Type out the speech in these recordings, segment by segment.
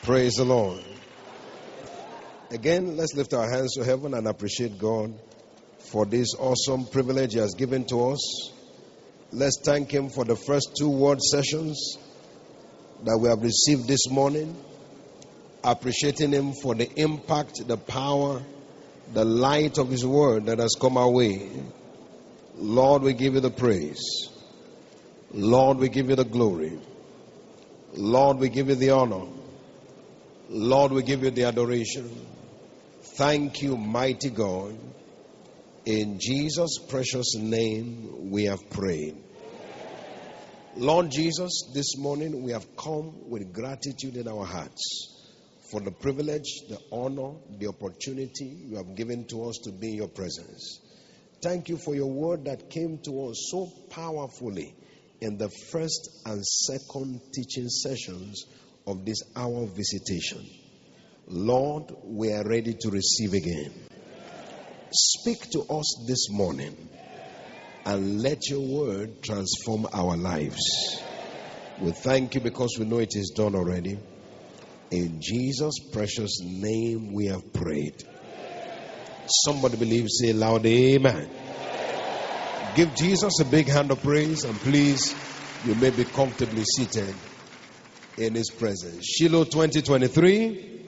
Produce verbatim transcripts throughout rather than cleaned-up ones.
Praise the Lord. Again, let's lift our hands to heaven and appreciate God for this awesome privilege He has given to us. Let's thank Him for the first two word sessions that we have received this morning. Appreciating Him for the impact, the power, the light of His word that has come our way. Lord, we give You the praise. Lord, we give You the glory. Lord, we give You the honor. Lord, we give You the adoration. Thank You, mighty God. In Jesus' precious name we have prayed. Lord Jesus, this morning we have come with gratitude in our hearts for the privilege, the honor, the opportunity You have given to us to be in Your presence. Thank You for Your word that came to us so powerfully in the first and second teaching sessions of this hour of visitation. Lord, we are ready to receive again. Speak to us this morning and let Your word transform our lives. We thank You because we know it is done already. In Jesus' precious name we have prayed. Somebody believe, say loud, amen. Give Jesus a big hand of praise, and please, you may be comfortably seated in His presence. Shiloh twenty twenty-three.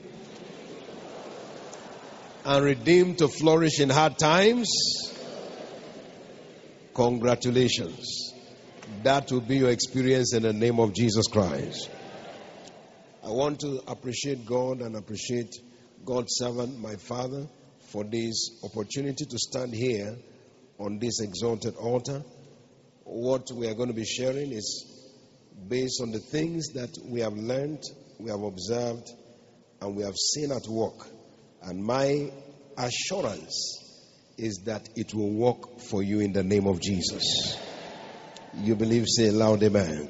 And redeemed to flourish in hard times. Congratulations. That will be your experience in the name of Jesus Christ. I want to appreciate God and appreciate God's servant, my father, for this opportunity to stand here on this exalted altar. What we are going to be sharing is based on the things that we have learned, we have observed, and we have seen at work. And my assurance is that it will work for you in the name of Jesus. You believe, say loud, amen.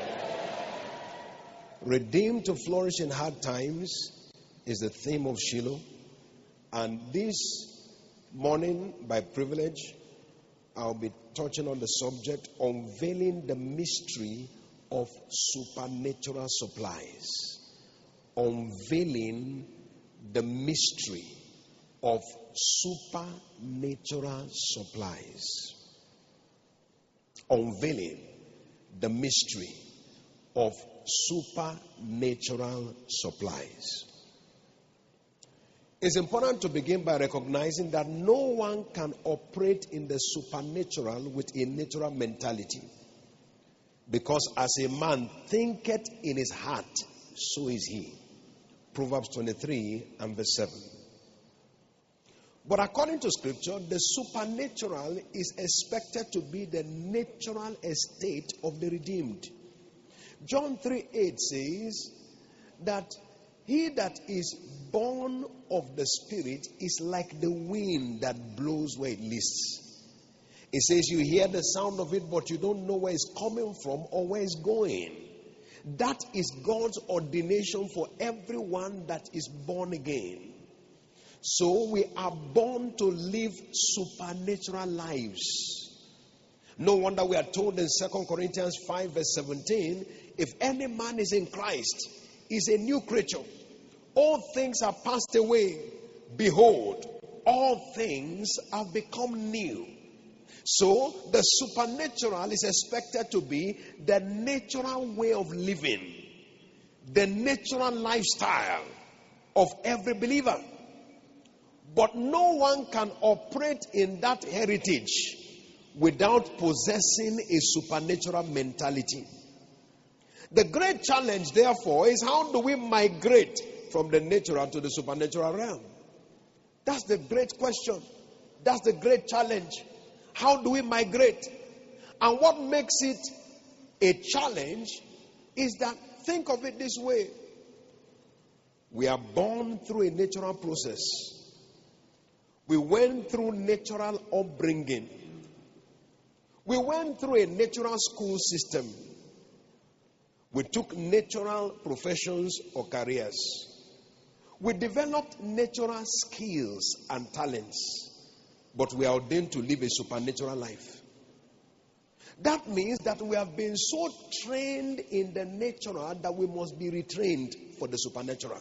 Redeemed to flourish in hard times is the theme of Shiloh. And this morning, by privilege, I'll be touching on the subject, unveiling the mystery of supernatural supplies. Unveiling the mystery of supernatural supplies. Unveiling the mystery of supernatural supplies. It's important to begin by recognizing that no one can operate in the supernatural with a natural mentality. Because as a man thinketh in his heart, so is he. Proverbs twenty-three and verse seven. But according to scripture, the supernatural is expected to be the natural estate of the redeemed. John three eight says that he that is born of the Spirit is like the wind that blows where it lists. It says you hear the sound of it, but you don't know where it's coming from or where it's going. That is God's ordination for everyone that is born again. So we are born to live supernatural lives. No wonder we are told in Second Corinthians five verse seventeen, if any man is in Christ, is a new creature. All things are passed away. Behold, all things have become new. So the supernatural is expected to be the natural way of living, the natural lifestyle of every believer. But no one can operate in that heritage without possessing a supernatural mentality. The great challenge, therefore, is how do we migrate from the natural to the supernatural realm? That's the great question. That's the great challenge. How do we migrate? And what makes it a challenge is that, think of it this way. We are born through a natural process. We went through natural upbringing. We went through a natural school system. We took natural professions or careers. We developed natural skills and talents. But we are ordained to live a supernatural life. That means that we have been so trained in the natural that we must be retrained for the supernatural.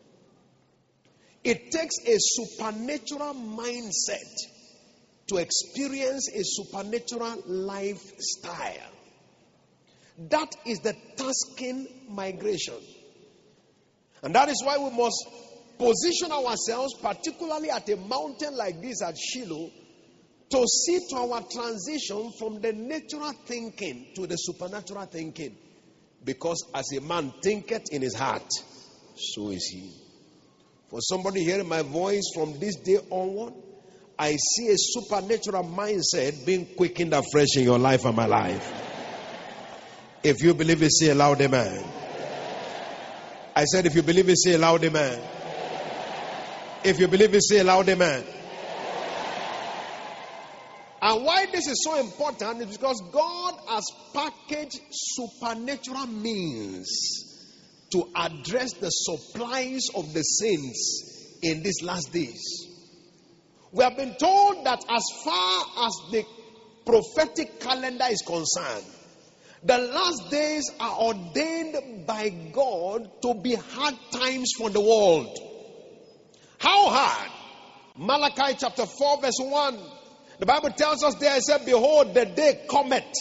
It takes a supernatural mindset to experience a supernatural lifestyle. That is the tasking migration. And that is why we must position ourselves, particularly at a mountain like this at Shiloh, to see to our transition from the natural thinking to the supernatural thinking. Because as a man thinketh in his heart, so is he. For somebody hearing my voice from this day onward, I see a supernatural mindset being quickened afresh in your life and my life. If you believe it, say a loud amen. I said, if you believe it, say a loud amen. If you believe it, say a loud amen. And why this is so important is because God has packaged supernatural means to address the supplies of the saints in these last days. We have been told that as far as the prophetic calendar is concerned, the last days are ordained by God to be hard times for the world. How hard? Malachi chapter four verse one. The Bible tells us there, it said, behold, the day cometh.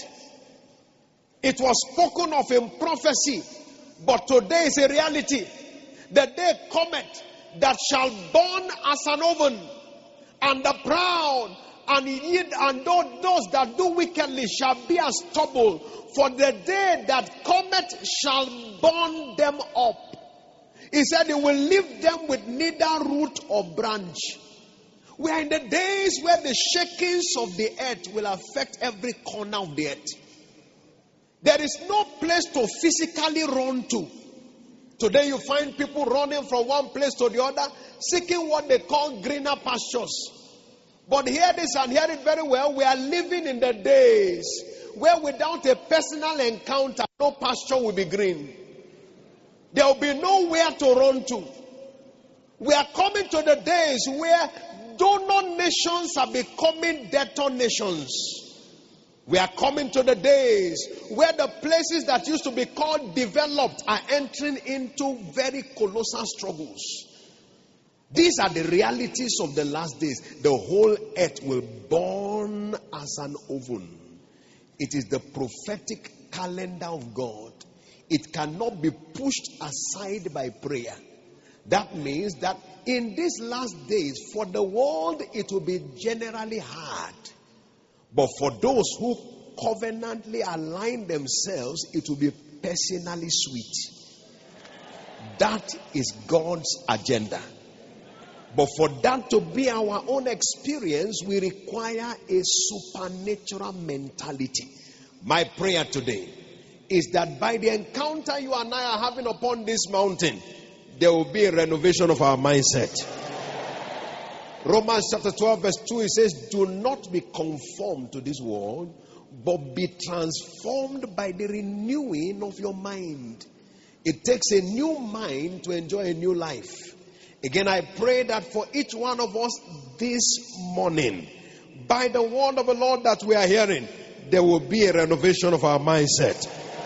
It was spoken of in prophecy, but today is a reality. The day cometh that shall burn as an oven, and the proud and yet, and those that do wickedly shall be as stubble, for the day that cometh shall burn them up. He said he will leave them with neither root or branch. We are in the days where the shakings of the earth will affect every corner of the earth. There is no place to physically run to. Today you find people running from one place to the other, seeking what they call greener pastures. But hear this and hear it very well. We are living in the days where without a personal encounter, no pasture will be green. There will be nowhere to run to. We are coming to the days where donor nations are becoming debtor nations. We are coming to the days where the places that used to be called developed are entering into very colossal struggles. These are the realities of the last days. The whole earth will burn as an oven. It is the prophetic calendar of God. It cannot be pushed aside by prayer. That means that in these last days, for the world, it will be generally hard. But for those who covenantly align themselves, it will be personally sweet. That is God's agenda. But for that to be our own experience, we require a supernatural mentality. My prayer today is that by the encounter you and I are having upon this mountain, there will be a renovation of our mindset. Romans chapter twelve verse two, it says, do not be conformed to this world, but be transformed by the renewing of your mind. It takes a new mind to enjoy a new life. Again, I pray that for each one of us this morning, by the word of the Lord that we are hearing, there will be a renovation of our mindset.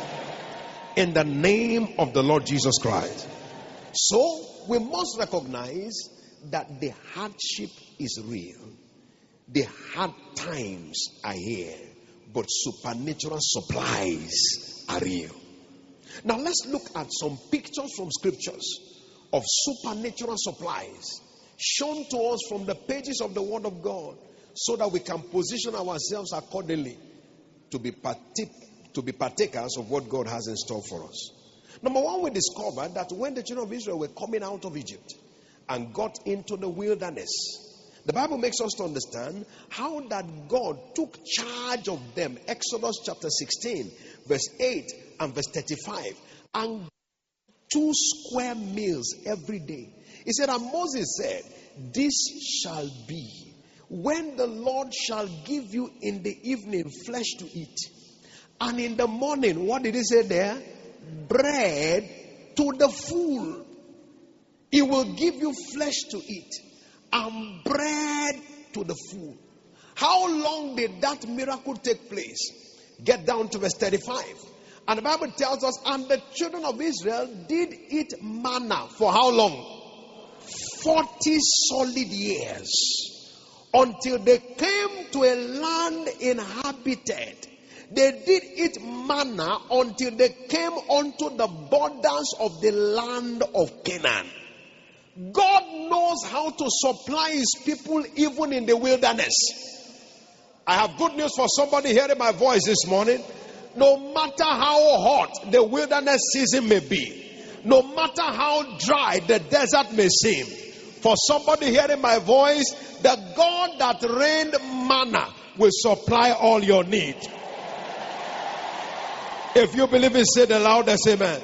In the name of the Lord Jesus Christ. So, we must recognize that the hardship is real. The hard times are here. But supernatural supplies are real. Now, let's look at some pictures from scriptures of supernatural supplies shown to us from the pages of the Word of God, so that we can position ourselves accordingly to be partake, to be partakers of what God has in store for us. Number one, we discovered that when the children of Israel were coming out of Egypt and got into the wilderness, the Bible makes us to understand how that God took charge of them. Exodus chapter sixteen, verse eight and verse thirty-five, and two square meals every day. He said, and Moses said, this shall be when the Lord shall give you in the evening flesh to eat, and in the morning, what did he say there? Bread to the full. He will give you flesh to eat and bread to the full. How long did that miracle take place? Get down to verse thirty-five. And the Bible tells us, and the children of Israel did eat manna for how long? forty solid years. Until they came to a land inhabited. They did eat manna until they came unto the borders of the land of Canaan. God knows how to supply his people even in the wilderness. I have good news for somebody hearing my voice this morning. No matter how hot the wilderness season may be, no matter how dry the desert may seem, for somebody hearing my voice, the God that rained manna will supply all your need. If you believe it, say the loudest amen.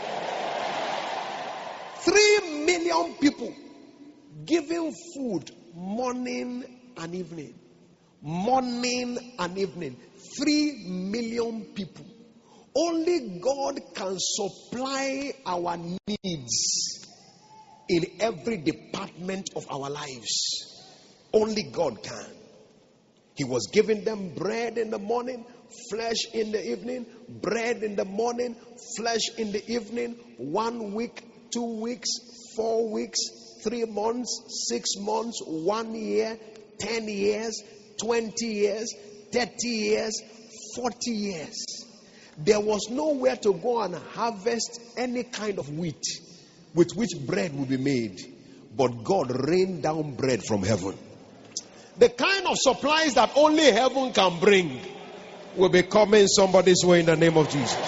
Three million people giving food morning and evening. Morning and evening. Three million people. Only God can supply our needs in every department of our lives. Only God can. He was giving them bread in the morning, flesh in the evening, bread in the morning, flesh in the evening, one week, two weeks, four weeks, three months, six months, one year, ten years, twenty years, thirty years, forty years. There was nowhere to go and harvest any kind of wheat with which bread would be made. But God rained down bread from heaven. The kind of supplies that only heaven can bring will be coming somebody's way in the name of Jesus.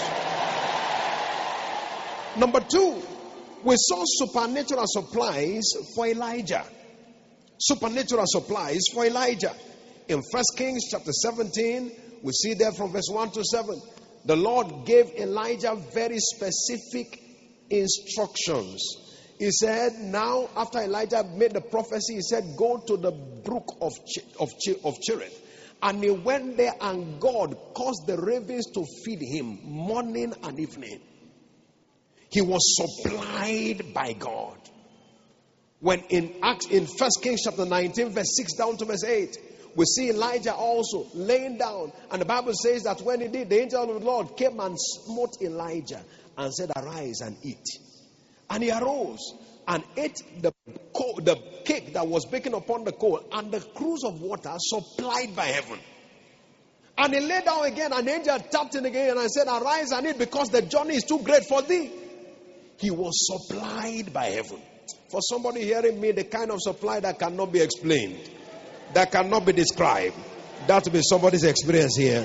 Number two, we saw supernatural supplies for Elijah. Supernatural supplies for Elijah. In First Kings chapter seventeen, we see there from verse one to seven. The Lord gave Elijah very specific instructions. He said, now after Elijah made the prophecy, he said, go to the brook of Ch- of Ch- of Cherith. And he went there, and God caused the ravens to feed him morning and evening. He was supplied by God. When in Acts, in First Kings chapter nineteen, verse six down to verse eight, we see Elijah also laying down. And the Bible says that when he did, the angel of the Lord came and smote Elijah and said, arise and eat. And he arose and ate the, coal, the cake that was baking upon the coal and the cruse of water supplied by heaven. And he lay down again, and the angel tapped him again and said, arise and eat, because the journey is too great for thee. He was supplied by heaven. For somebody hearing me, the kind of supply that cannot be explained, that cannot be described, that will be somebody's experience here.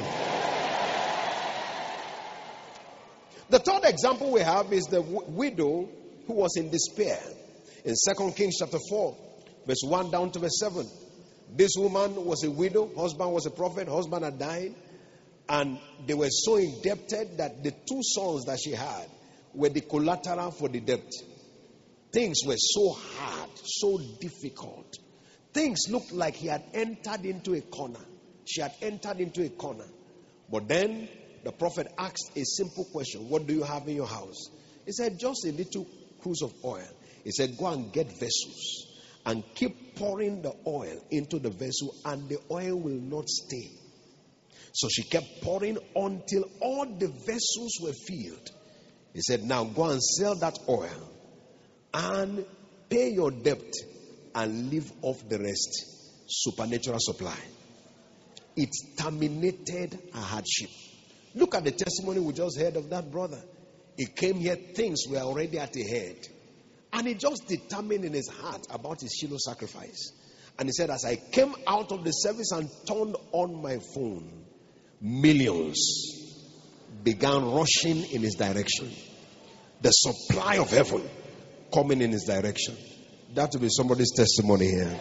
The third example we have is the w- widow who was in despair. In Second Kings chapter four, verse one down to verse seven. This woman was a widow. Husband was a prophet. Husband had died. And they were so indebted that the two sons that she had were the collateral for the debt. Things were so hard, so difficult. Things looked like he had entered into a corner. She had entered into a corner. But then the prophet asked a simple question. What do you have in your house? He said, just a little cruse of oil. He said, go and get vessels and keep pouring the oil into the vessel, and the oil will not stay. So she kept pouring until all the vessels were filled. He said, now go and sell that oil and pay your debt and live off the rest. Supernatural supply. It terminated her hardship. Look at the testimony we just heard of that brother. He came here, things were already at the head. And he just determined in his heart about his Shiloh sacrifice. And he said, as I came out of the service and turned on my phone, millions began rushing in his direction. The supply of heaven coming in his direction. That will be somebody's testimony here.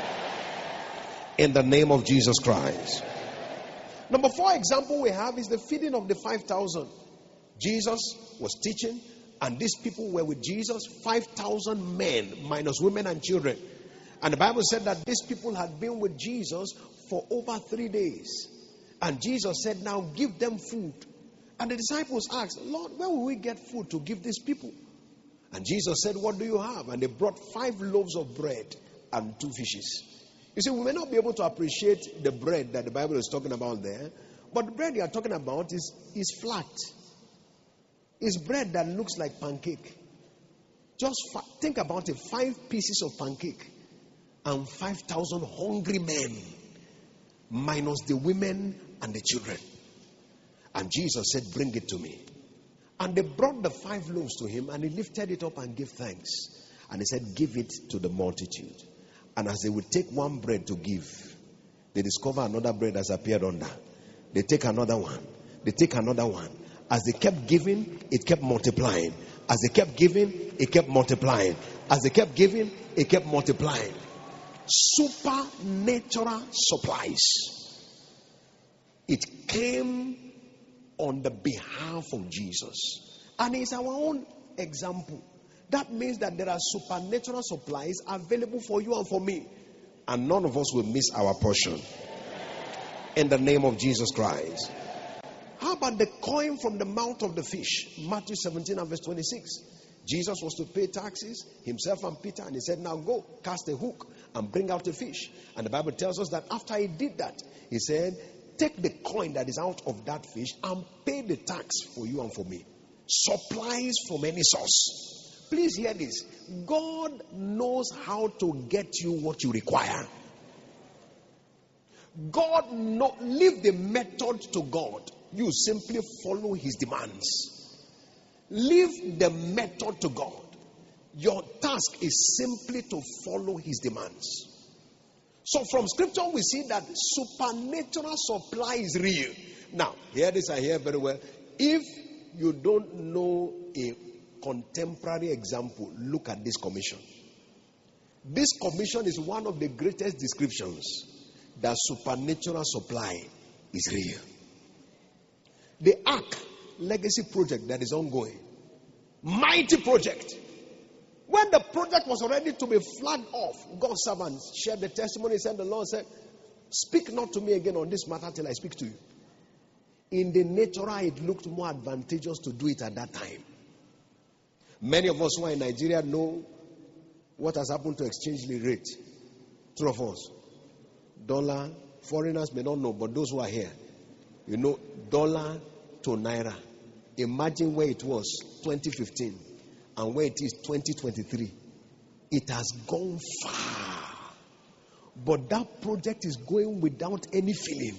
In the name of Jesus Christ. Number four example we have is the feeding of the five thousand. Jesus was teaching, and these people were with Jesus, five thousand men, minus women and children. And the Bible said that these people had been with Jesus for over three days. And Jesus said, now give them food. And the disciples asked, Lord, where will we get food to give these people? And Jesus said, what do you have? And they brought five loaves of bread and two fishes. You see, we may not be able to appreciate the bread that the Bible is talking about there, But the bread you are talking about is, is flat. It's bread that looks like pancake. Just fa- think about it. Five pieces of pancake and five thousand hungry men, minus the women and the children. And Jesus said, bring it to me. And they brought the five loaves to him, and he lifted it up and gave thanks. And he said, give it to the multitude. And as they would take one bread to give, they discover another bread has appeared under. They take another one. They take another one. As they kept giving, it kept multiplying. As they kept giving, it kept multiplying. As they kept giving, it kept multiplying. Supernatural supplies. It came on the behalf of Jesus. And it's our own example. That means that there are supernatural supplies available for you and for me. And none of us will miss our portion. In the name of Jesus Christ. How about the coin from the mouth of the fish? Matthew seventeen and verse twenty-six. Jesus was to pay taxes, himself and Peter, and he said, now go, cast a hook and bring out a fish. And the Bible tells us that after he did that, he said, take the coin that is out of that fish and pay the tax for you and for me. Supplies from any source. Please hear this. God knows how to get you what you require. God know, leave the method to God. You simply follow his demands. Leave the method to God. Your task is simply to follow his demands. So from scripture we see that supernatural supply is real. Now, hear this, I hear very well. If you don't know a contemporary example, look at this commission. This commission is one of the greatest descriptions that supernatural supply is real. The Ark Legacy project that is ongoing, mighty project. When the project was ready to be flagged off, God's servants shared the testimony, said the Lord said, speak not to me again on this matter till I speak to you. In the natural, it looked more advantageous to do it at that time. Many of us who are in Nigeria know what has happened to exchange rate. True of us. Dollar, foreigners may not know, but those who are here, you know, dollar to naira. Imagine where it was twenty fifteen and where it is twenty twenty-three. It has gone far. But that project is going without any feeling.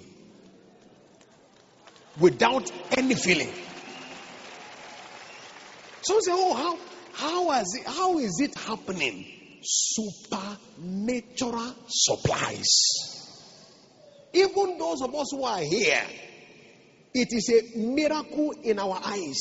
Without any feeling. So say, oh, how how is it how is it happening? Supernatural supplies. Even those of us who are here, it is a miracle in our eyes.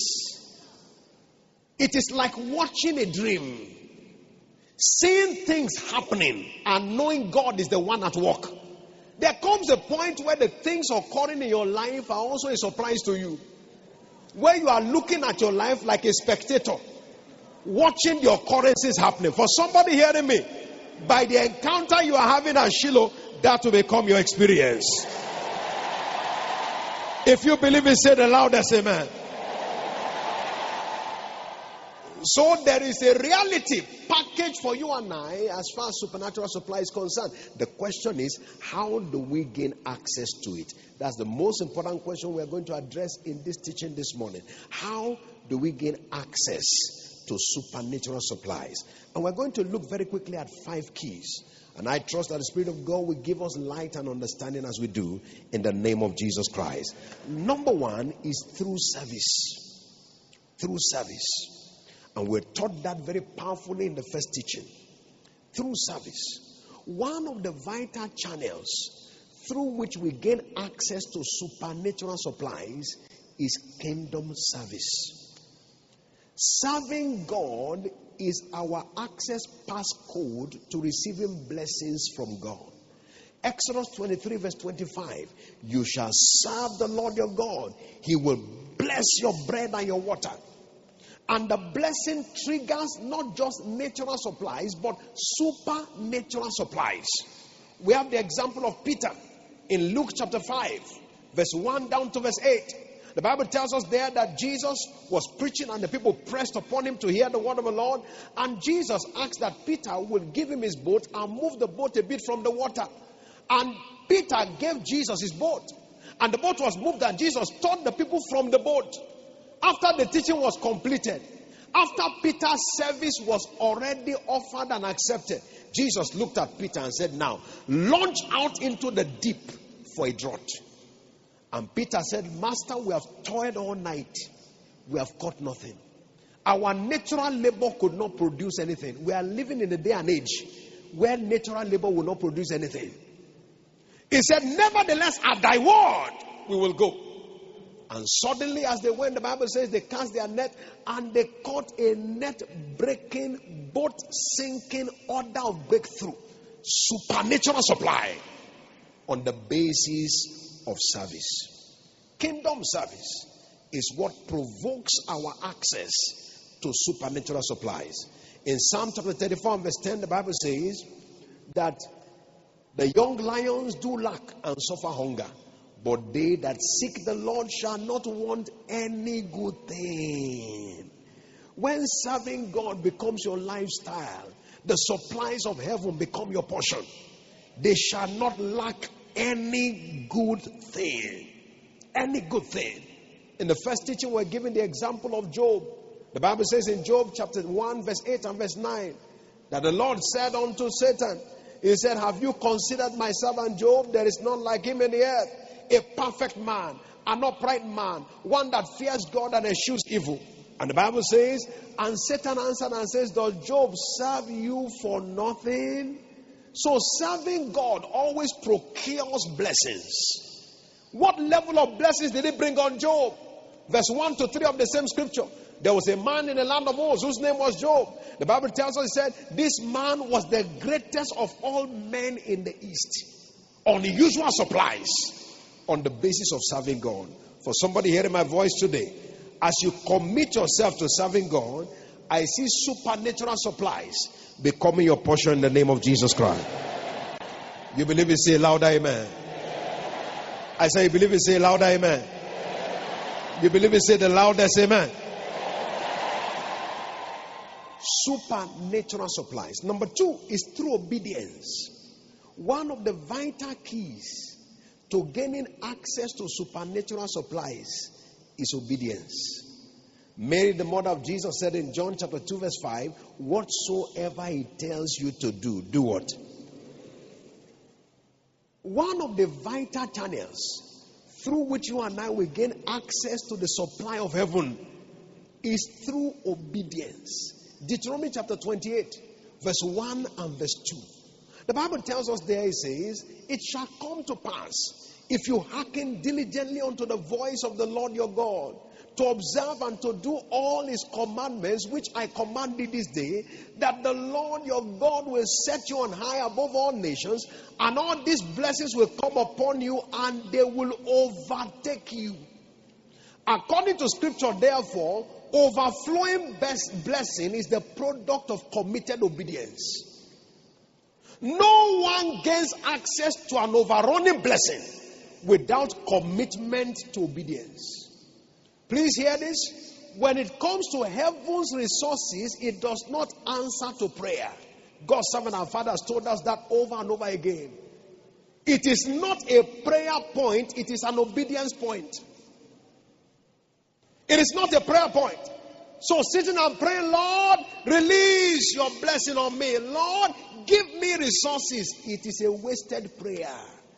It is like watching a dream. Seeing things happening and knowing God is the one at work. There comes a point where the things occurring in your life are also a surprise to you. Where you are looking at your life like a spectator, watching the occurrences happening. For somebody hearing me, by the encounter you are having at Shiloh, that will become your experience. If you believe it, say the loudest amen. So there is a reality package for you and I as far as supernatural supply is concerned. The question is, how do we gain access to it? That's the most important question we are going to address in this teaching this morning. How do we gain access to supernatural supplies? And we're going to look very quickly at five keys. And I trust that the Spirit of God will give us light and understanding as we do in the name of Jesus Christ. Number one is through service. Through service. And we're taught that very powerfully in the first teaching. Through service. One of the vital channels through which we gain access to supernatural supplies is kingdom service. Serving God is our access passcode to receiving blessings from God. Exodus twenty-three verse twenty-five. You shall serve the Lord your God. He will bless your bread and your water. And the blessing triggers not just natural supplies, but supernatural supplies. We have the example of Peter in Luke chapter five, verse one down to verse eight. The Bible tells us there that Jesus was preaching and the people pressed upon him to hear the word of the Lord. And Jesus asked that Peter would give him his boat and move the boat a bit from the water. And Peter gave Jesus his boat. And the boat was moved, and Jesus taught the people from the boat. After the teaching was completed, after Peter's service was already offered and accepted, Jesus looked at Peter and said, now, launch out into the deep for a draught. And Peter said, Master, we have toiled all night. We have caught nothing. Our natural labor could not produce anything. We are living in a day and age where natural labor will not produce anything. He said, nevertheless, at thy word, we will go. And suddenly, as they went, the Bible says they cast their net and they caught a net-breaking, boat-sinking order of breakthrough. Supernatural supply on the basis of service. Kingdom service is what provokes our access to supernatural supplies. In Psalm chapter thirty-four, verse ten, the Bible says that the young lions do lack and suffer hunger, but they that seek the Lord shall not want any good thing. When serving God becomes your lifestyle, the supplies of heaven become your portion. They shall not lack any good thing. Any good thing. In the first teaching, we're given the example of Job. The Bible says in Job chapter one, verse eight and verse nine, that the Lord said unto Satan, he said, have you considered my servant Job? There is none like him in the earth. A perfect man, an upright man, one that fears God and eschews evil. And the Bible says, and Satan answered and says, does Job serve you for nothing? So serving God always procures blessings. What level of blessings did he bring on Job? Verse one to three of the same scripture. There was a man in the land of Uz whose name was Job. The Bible tells us, it said, this man was the greatest of all men in the East. Unusual supplies on the basis of serving God. For somebody hearing my voice today, as you commit yourself to serving God, I see supernatural supplies becoming your portion in the name of Jesus Christ. You believe it? Say louder, amen. I say you believe it? Say louder, amen. You believe it? Say the loudest, amen. Supernatural supplies. Number two is through obedience. One of the vital keys to gaining access to supernatural supplies is obedience. Mary, the mother of Jesus, said in John chapter two, verse five, whatsoever he tells you to do, do what? One of the vital channels through which you and I will gain access to the supply of heaven is through obedience. Deuteronomy chapter twenty-eight, verse one and verse two. The Bible tells us there, it says, it shall come to pass, if you hearken diligently unto the voice of the Lord your God, to observe and to do all his commandments, which I command thee this day, that the Lord your God will set you on high above all nations, and all these blessings will come upon you, and they will overtake you. According to scripture, therefore, overflowing best blessing is the product of committed obedience. No one gains access to an overrunning blessing without commitment to obedience. Please hear this. When it comes to heaven's resources, it does not answer to prayer. God's servant and fathers told us that over and over again. It is not a prayer point, it is an obedience point. It is not a prayer point. So sitting and praying, Lord, release your blessing on me. Lord, give me resources. It is a wasted prayer.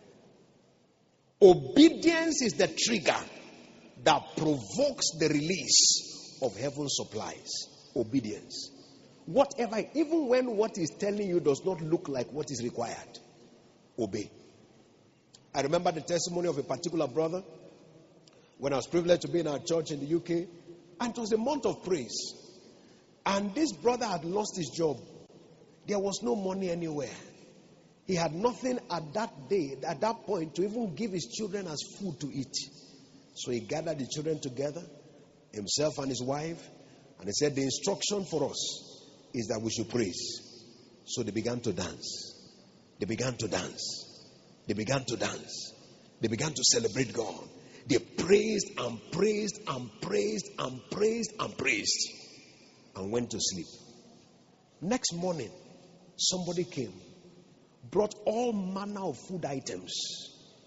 Obedience is the trigger that provokes the release of heaven's supplies. Obedience. Whatever, even when what is telling you does not look like what is required, obey. I remember the testimony of a particular brother when I was privileged to be in our church in the U K, and it was a month of praise. And this brother had lost his job. There was no money anywhere. He had nothing at that day, at that point, to even give his children as food to eat. So he gathered the children together, himself and his wife, and he said, the instruction for us is that we should praise. So they began to dance. They began to dance. They began to dance. They began to celebrate God. They praised and praised and praised and praised and praised and went to sleep. Next morning, somebody came, brought all manner of food items,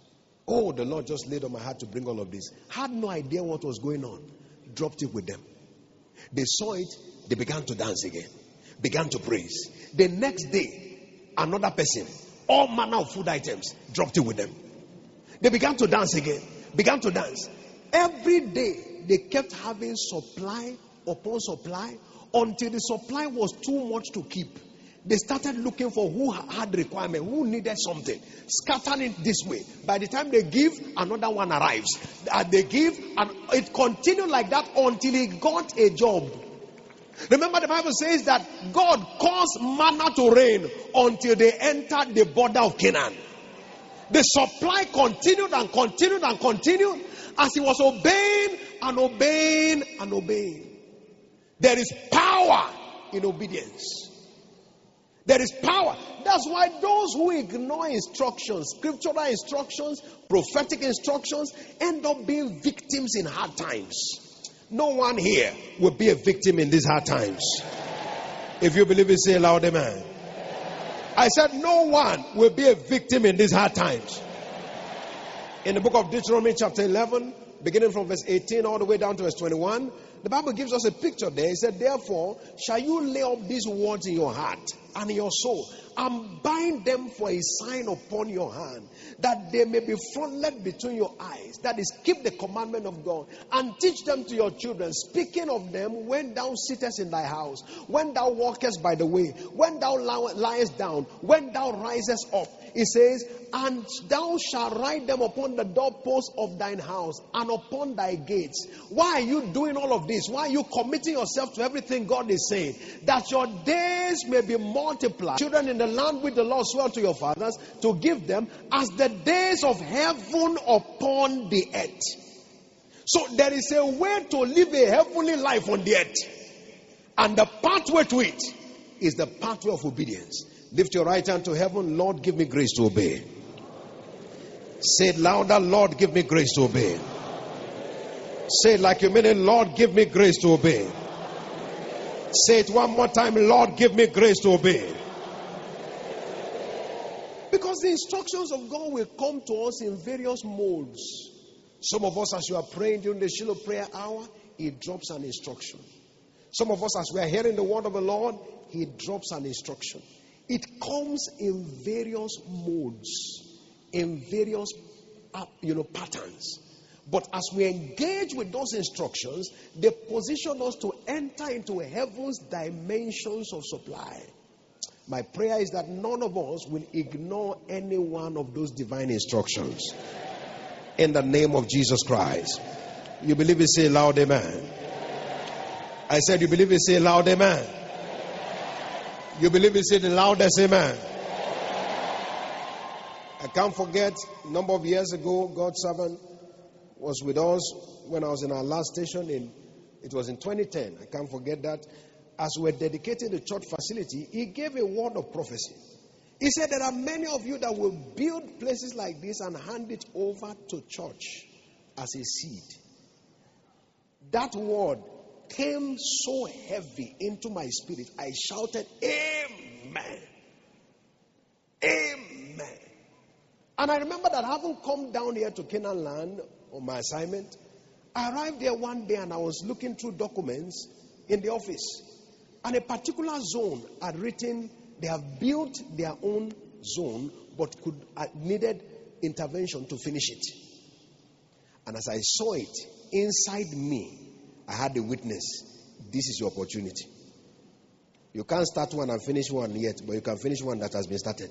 Oh, the Lord just laid on my heart to bring all of this. Had no idea what was going on. Dropped it with them. They saw it. They began to dance again. Began to praise. The next day, another person, all manner of food items, dropped it with them. They began to dance again. Began to dance. Every day, they kept having supply upon supply until the supply was too much to keep. They started looking for who had requirement, who needed something, scattering it this way. By the time they give, another one arrives. And they give, and it continued like that until he got a job. Remember, the Bible says that God caused manna to rain until they entered the border of Canaan. The supply continued and continued and continued as he was obeying and obeying and obeying. There is power in obedience. There is power. That's why those who ignore instructions, scriptural instructions, prophetic instructions, end up being victims in hard times. No one here will be a victim in these hard times. If you believe it, say loud amen. I said no one will be a victim in these hard times. In the book of Deuteronomy chapter eleven, beginning from verse eighteen all the way down to verse twenty-one, the Bible gives us a picture there. It said, therefore, shall you lay up these words in your heart and in your soul, and bind them for a sign upon your hand, that they may be frontlet between your eyes. That is, keep the commandment of God, and teach them to your children, speaking of them when thou sittest in thy house, when thou walkest by the way, when thou liest down, when thou risest up. It says, and thou shalt write them upon the doorposts of thine house and upon thy gates. Why are you doing all of this? Why are you committing yourself to everything God is saying? That your days may be multiplied. Children in the land which the Lord swore to your fathers to give them, as the days of heaven upon the earth. So there is a way to live a heavenly life on the earth. And the pathway to it is the pathway of obedience. Lift your right hand to heaven. Lord, give me grace to obey. Say it louder. Lord, give me grace to obey. Say it like you mean it. Lord, give me grace to obey. Say it one more time. Lord, give me grace to obey. Because the instructions of God will come to us in various modes. Some of us, as you are praying during the Shiloh prayer hour, He drops an instruction. Some of us, as we are hearing the word of the Lord, He drops an instruction. It comes in various modes, in various you know, patterns. But as we engage with those instructions, they position us to enter into heaven's dimensions of supply. My prayer is that none of us will ignore any one of those divine instructions. In the name of Jesus Christ. You believe it? Say loud amen. I said you believe it? Say loud amen. You believe it? Say the loudest amen. I can't forget, a number of years ago, God's servant was with us when I was in our last station. In It was in twenty ten. I can't forget that. As we were dedicating the church facility, he gave a word of prophecy. He said there are many of you that will build places like this and hand it over to church as a seed. That word came so heavy into my spirit. I shouted, Amen. Amen. And I remember that having come down here to Canaan land on my assignment, I arrived there one day and I was looking through documents in the office. And a particular zone had written, they have built their own zone, but could uh, needed intervention to finish it. And as I saw it, inside me, I had a witness. This is your opportunity. You can't start one and finish one yet, but you can finish one that has been started.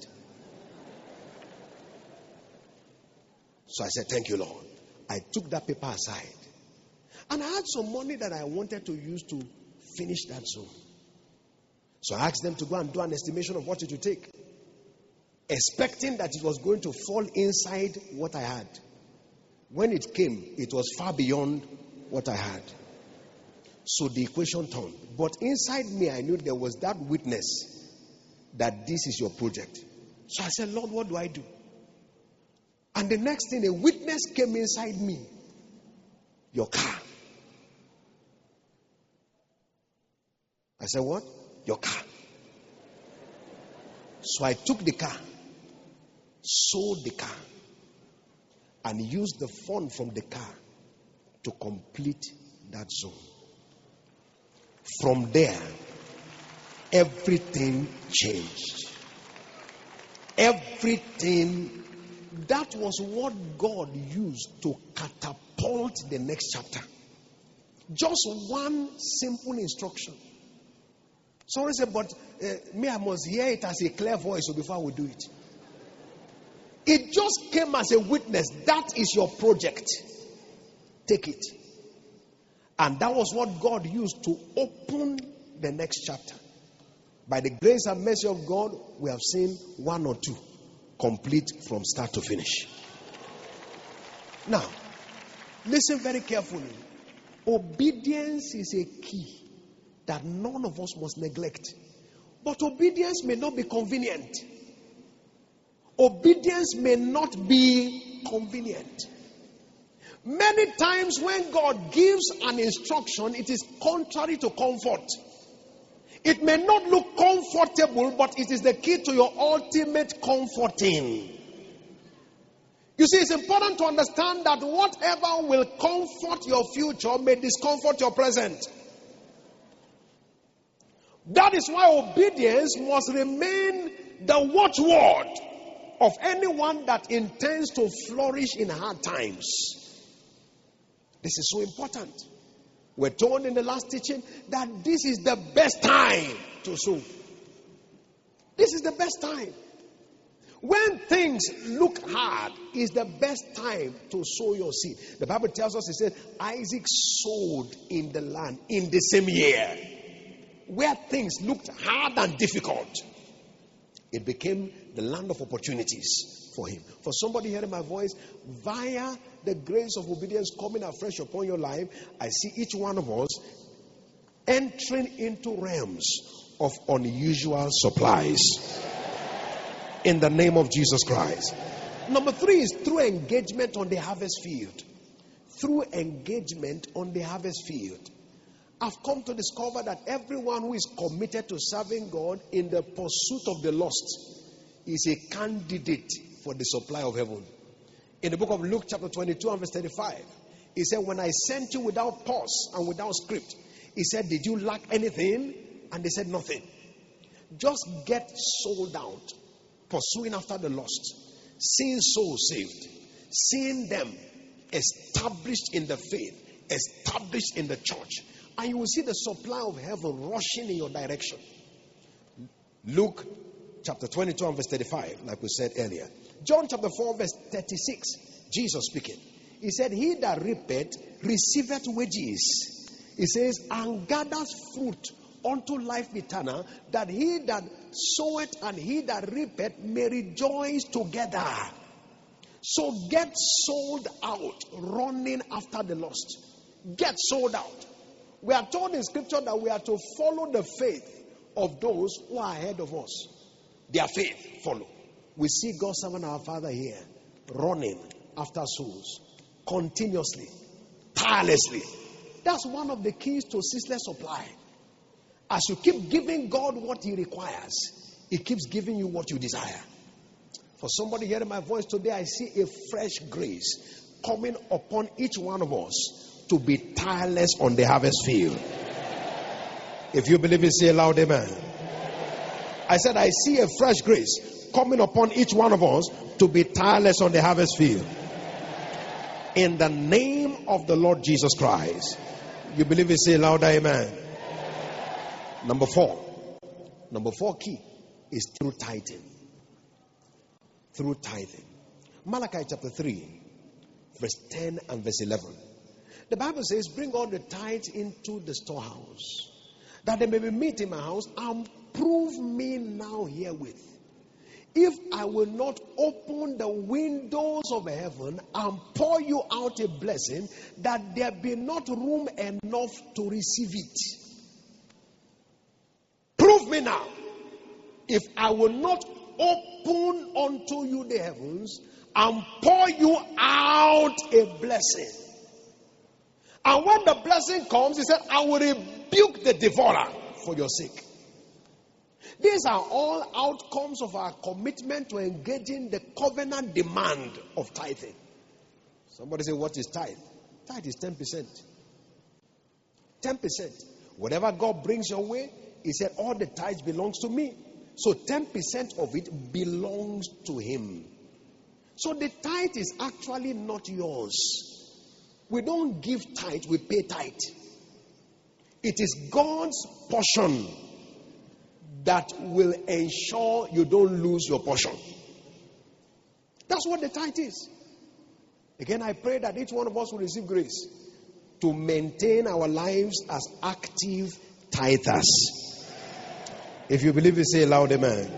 So I said, thank you, Lord. I took that paper aside. And I had some money that I wanted to use to finish that zone. So I asked them to go and do an estimation of what it would take, expecting that it was going to fall inside what I had. When it came, it was far beyond what I had. So the equation turned. But inside me, I knew there was that witness that this is your project. So I said, Lord, what do I do? And the next thing, a witness came inside me. Your car. I said, what? Your car. So I took the car, sold the car, and used the fund from the car to complete that zone. From there, everything changed. Everything. That was what God used to catapult the next chapter. Just one simple instruction. Sorry, say, but uh, me, I must hear it as a clear voice before we do it. It just came as a witness. That is your project. Take it. And that was what God used to open the next chapter. By the grace and mercy of God, we have seen one or two complete from start to finish. Now, listen very carefully. Obedience is a key that none of us must neglect. But obedience may not be convenient. Obedience may not be convenient. Many times when God gives an instruction, it is contrary to comfort. It may not look comfortable, but it is the key to your ultimate comforting. You see, it's important to understand that whatever will comfort your future may discomfort your present. That is why obedience must remain the watchword of anyone that intends to flourish in hard times. This is so important. We're told in the last teaching that this is the best time to sow. This is the best time. When things look hard, is the best time to sow your seed. The Bible tells us, it said, Isaac sowed in the land in the same year. Where things looked hard and difficult, it became the land of opportunities for him. For somebody hearing my voice, via the grace of obedience coming afresh upon your life, I see each one of us entering into realms of unusual supplies. In the name of Jesus Christ. Number three is through engagement on the harvest field. Through engagement on the harvest field. I've come to discover that everyone who is committed to serving God in the pursuit of the lost is a candidate for the supply of heaven. In the book of Luke chapter twenty-two and verse thirty-five, he said, when I sent you without pause and without script, he said, did you lack anything? And they said, nothing. Just get sold out, pursuing after the lost, seeing souls saved, seeing them established in the faith, established in the church. And you will see the supply of heaven rushing in your direction. Luke chapter twenty-two and verse thirty-five, like we said earlier. John chapter four verse thirty-six, Jesus speaking. He said, he that reapeth receiveth wages. He says, and gathers fruit unto life eternal, that he that soweth and he that reapeth may rejoice together. So get sold out, running after the lost. Get sold out. We are told in scripture that we are to follow the faith of those who are ahead of us. Their faith, follow. We see God servant our Father here, running after souls, continuously, tirelessly. That's one of the keys to ceaseless supply. As you keep giving God what He requires, He keeps giving you what you desire. For somebody hearing my voice today, I see a fresh grace coming upon each one of us to be tireless on the harvest field. If you believe it, say aloud, amen. I said, I see a fresh grace coming upon each one of us to be tireless on the harvest field. In the name of the Lord Jesus Christ. You believe it, say aloud, amen. Number four. Number four key is through tithing. Through tithing. Malachi chapter three, verse ten and verse eleven. The Bible says, bring all the tithes into the storehouse, that there may be meat in my house, and prove me now herewith, if I will not open the windows of heaven and pour you out a blessing, that there be not room enough to receive it. Prove me now, if I will not open unto you the heavens and pour you out a blessing. And when the blessing comes, he said, I will rebuke the devourer for your sake. These are all outcomes of our commitment to engaging the covenant demand of tithing. Somebody say, what is tithe? Tithe is ten percent. ten percent. Whatever God brings your way, He said, all the tithe belongs to me. So ten percent of it belongs to Him. So the tithe is actually not yours. We don't give tithe, we pay tithe. It is God's portion that will ensure you don't lose your portion. That's what the tithe is. Again, I pray that each one of us will receive grace to maintain our lives as active tithers. If you believe it, say loud amen.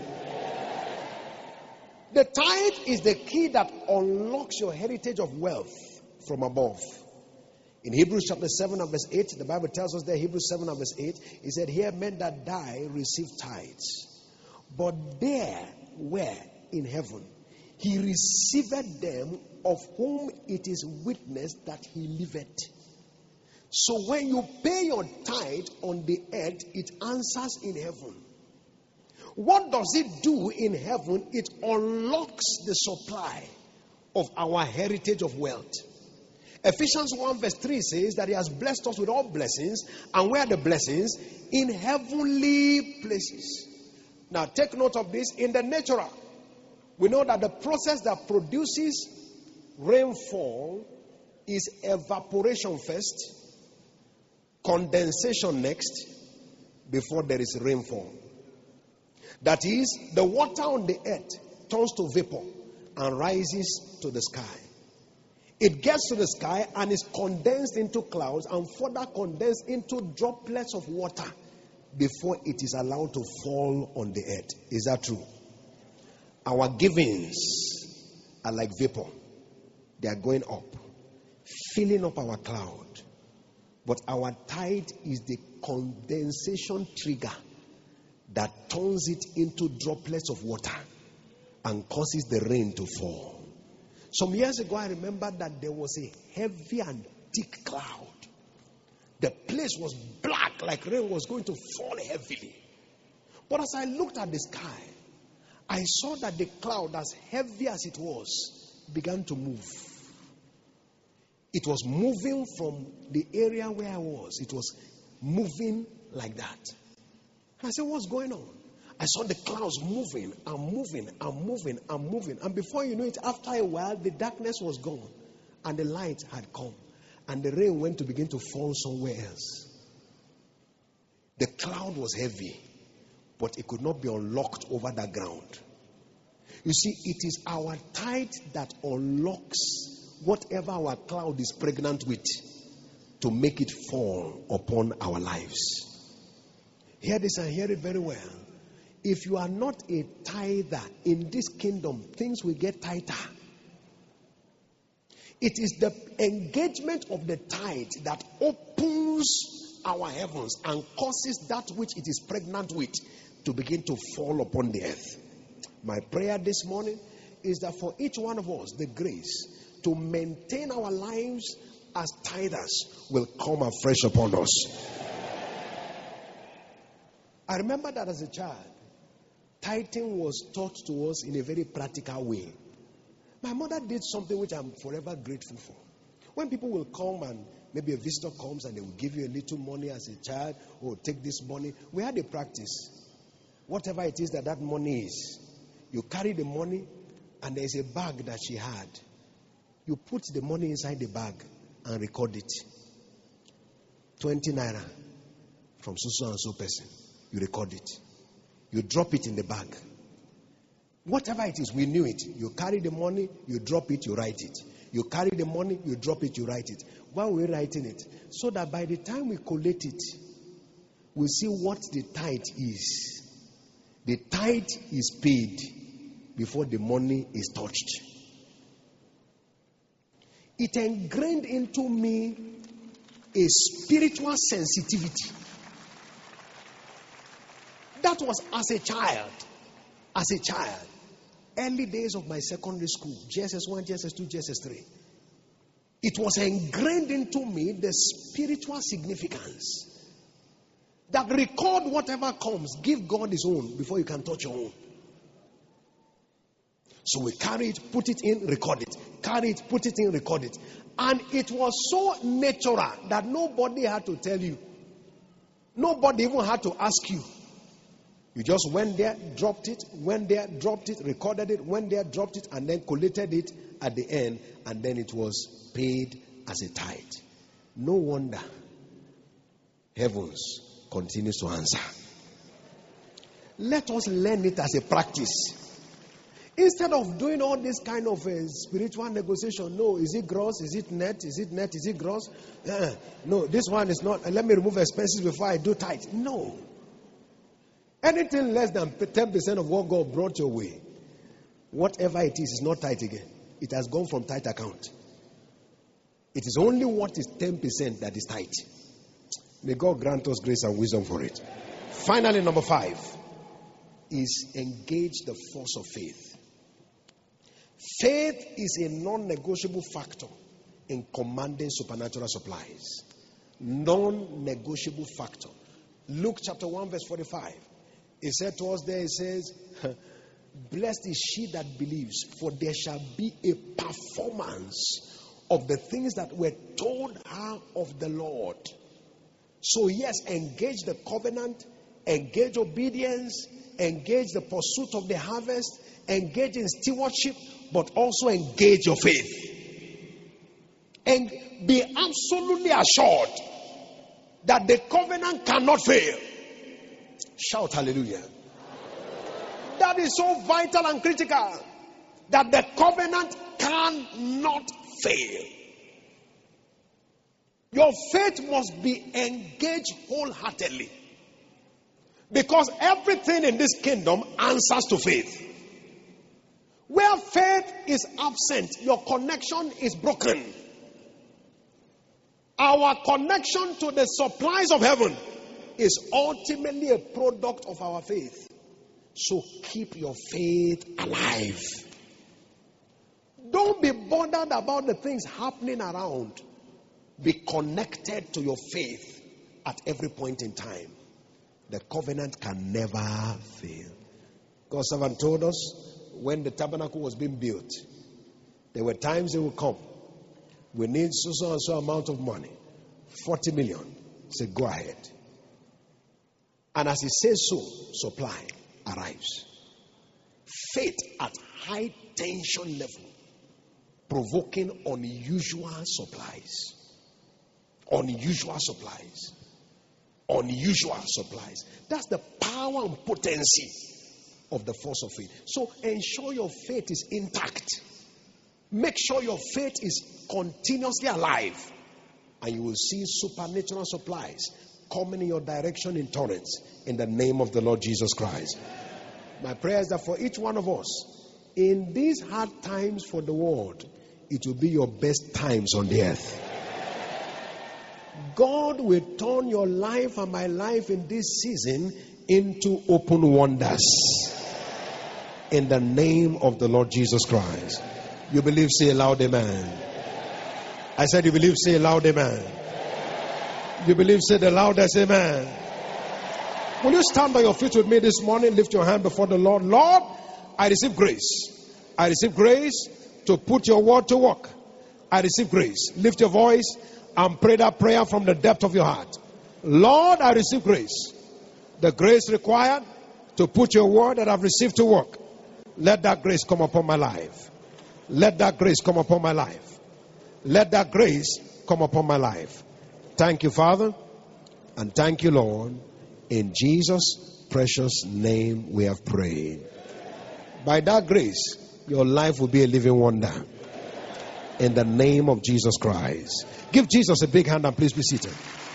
The tithe is the key that unlocks your heritage of wealth from above. In Hebrews chapter seven and verse eight, the Bible tells us there, Hebrews seven and verse eight, it said, here men that die receive tithes. But there where in heaven He received them of whom it is witnessed that He liveth. So when you pay your tithe on the earth, it answers in heaven. What does it do in heaven? It unlocks the supply of our heritage of wealth. Ephesians one verse three says that He has blessed us with all blessings. And where are the blessings? In heavenly places. Now take note of this. In the natural, we know that the process that produces rainfall is evaporation first, condensation next, before there is rainfall. That is, the water on the earth turns to vapor and rises to the sky. It gets to the sky and is condensed into clouds and further condensed into droplets of water before it is allowed to fall on the earth. Is that true? Our givings are like vapor. They are going up, filling up our cloud. But our tithe is the condensation trigger that turns it into droplets of water and causes the rain to fall. Some years ago, I remember that there was a heavy and thick cloud. The place was black, like rain was going to fall heavily. But as I looked at the sky, I saw that the cloud, as heavy as it was, began to move. It was moving from the area where I was. It was moving like that. And I said, what's going on? I saw the clouds moving and moving and moving and moving. And before you know it, after a while, the darkness was gone. And the light had come. And the rain went to begin to fall somewhere else. The cloud was heavy, but it could not be unlocked over that ground. You see, it is our tithe that unlocks whatever our cloud is pregnant with to make it fall upon our lives. Hear this and hear it very well. If you are not a tither in this kingdom, things will get tighter. It is the engagement of the tithe that opens our heavens and causes that which it is pregnant with to begin to fall upon the earth. My prayer this morning is that for each one of us, the grace to maintain our lives as tithers will come afresh upon us. I remember that as a child, tithing was taught to us in a very practical way. My mother did something which I'm forever grateful for. When people will come and maybe a visitor comes and they will give you a little money as a child, or take this money, we had a practice. Whatever it is that that money is, you carry the money and there is a bag that she had. You put the money inside the bag and record it. twenty naira from so and so person. You record it. You drop it in the bag. Whatever it is, we knew it. You carry the money, you drop it, you write it. You carry the money, you drop it, you write it. Why are we writing it? So that by the time we collect it, we'll see what the tithe is. The tithe is paid before the money is touched. It ingrained into me a spiritual sensitivity. That was as a child. As a child. Early days of my secondary school. G S S one, G S S two, G S S three. It was ingrained into me the spiritual significance. That record whatever comes. Give God His own before you can touch your own. So we carry it, put it in, record it. Carry it, put it in, record it. And it was so natural that nobody had to tell you. Nobody even had to ask you. You just went there, dropped it, went there, dropped it, recorded it, went there, dropped it, and then collated it at the end, and then it was paid as a tithe. No wonder heavens continues to answer. Let us learn it as a practice. Instead of doing all this kind of uh, spiritual negotiation, no, is it gross? Is it net? Is it net? Is it gross? Uh, no, this one is not. Uh, let me remove expenses before I do tithe. No. Anything less than ten percent of what God brought your way, whatever it is, is not tithe again. It has gone from tithe account. It is only what is ten percent that is tithe. May God grant us grace and wisdom for it. Finally, number five is engage the force of faith. Faith is a non-negotiable factor in commanding supernatural supplies. Non-negotiable factor. Luke chapter one verse forty-five. It said to us there, it says, blessed is she that believes, for there shall be a performance of the things that were told her of the Lord. So yes, engage the covenant, engage obedience, engage the pursuit of the harvest, engage in stewardship, but also engage your faith. And be absolutely assured that the covenant cannot fail. Shout hallelujah. That is so vital and critical, that the covenant cannot fail. Your faith must be engaged wholeheartedly, because everything in this kingdom answers to faith. Where faith is absent, your connection is broken. Our connection to the supplies of heaven is ultimately a product of our faith. So keep your faith alive. Don't be bothered about the things happening around. Be connected to your faith at every point in time. The covenant can never fail. God's servant told us, when the tabernacle was being built, there were times they would come. We need so so and so amount of money, forty million. He said, go ahead. And as he says so, supply arrives. Faith at high tension level, provoking unusual supplies. Unusual supplies. Unusual supplies. That's the power and potency of the force of faith. So ensure your faith is intact. Make sure your faith is continuously alive, and you will see supernatural supplies coming in your direction in torrents in the name of the Lord Jesus Christ. My prayer is that for each one of us, in these hard times for the world, it will be your best times on the earth. God will turn your life and my life in this season into open wonders in the name of the Lord Jesus Christ. You believe, say aloud amen. I said you believe, say aloud amen. You believe, say the loudest amen. Will you stand by your feet with me this morning? Lift your hand before the Lord. Lord, I receive grace. I receive grace to put your word to work. I receive grace. Lift your voice and pray that prayer from the depth of your heart. Lord, I receive grace. The grace required to put your word that I've received to work. Let that grace come upon my life. Let that grace come upon my life. Let that grace come upon my life. Thank you, Father, and thank you, Lord. In Jesus' precious name we have prayed. By that grace, your life will be a living wonder. In the name of Jesus Christ. Give Jesus a big hand and please be seated.